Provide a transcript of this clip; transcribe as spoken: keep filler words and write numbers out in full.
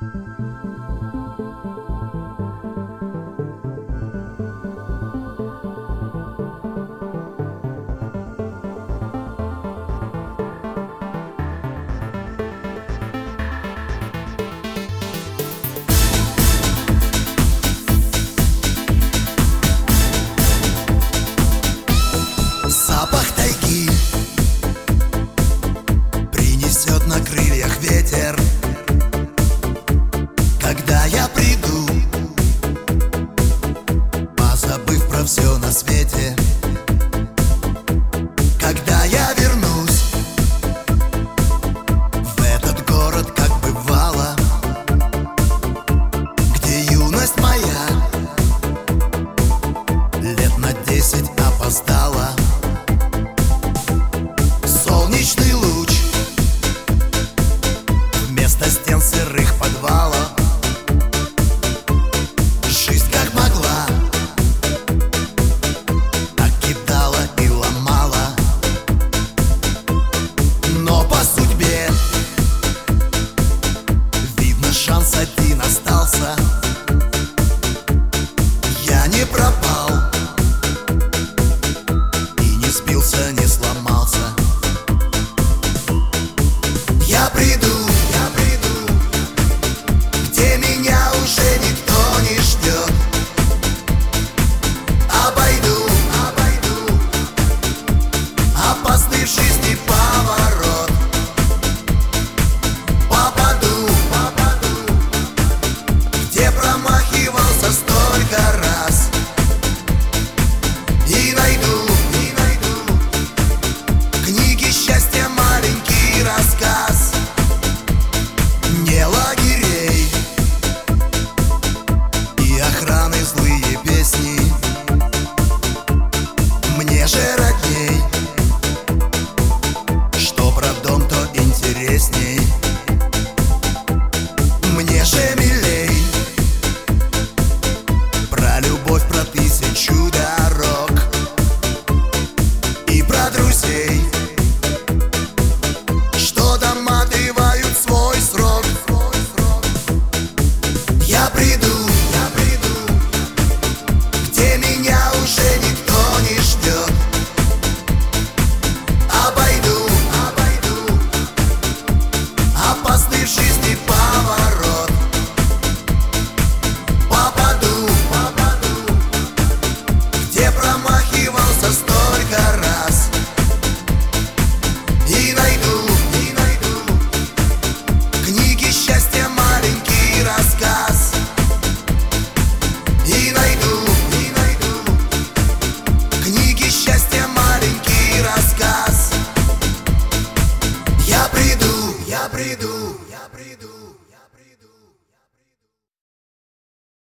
Запах тайги принесет на крыльях ветер. Когда я приду, позабыв про все на свете. Когда я вернусь в этот город, как бывало, где юность моя лет на десять опоздала. Солнечный луч вместо стен сырых подвалов. Жизнь как могла так кидала и ломала. Но по судьбе видно, шанс один остался. Я не пропал и не сбился, не сломался. Я приду, я приду, где меня уже никто не ждет. Обойду, обойду опасный в жизни поворот. Попаду, попаду, где промахивался столько раз. И найду, и найду книги счастья маленький рассказ. Не лагерей и охраны злые песни. Мне же родней, что про дом, то интересней. Мне же милей про любовь, про тысячу дорог и про друзей, что доматывают свой срок. Я приду, я приду, где меня уже никто не ждет. Обойду, обойду опасный в жизни поворот. Попаду, попаду, где промахивался столько раз. И найду, и найду книги счастья маленький рассказ. И найду, и найду книги счастья маленький рассказ. Я приду, я приду, я приду.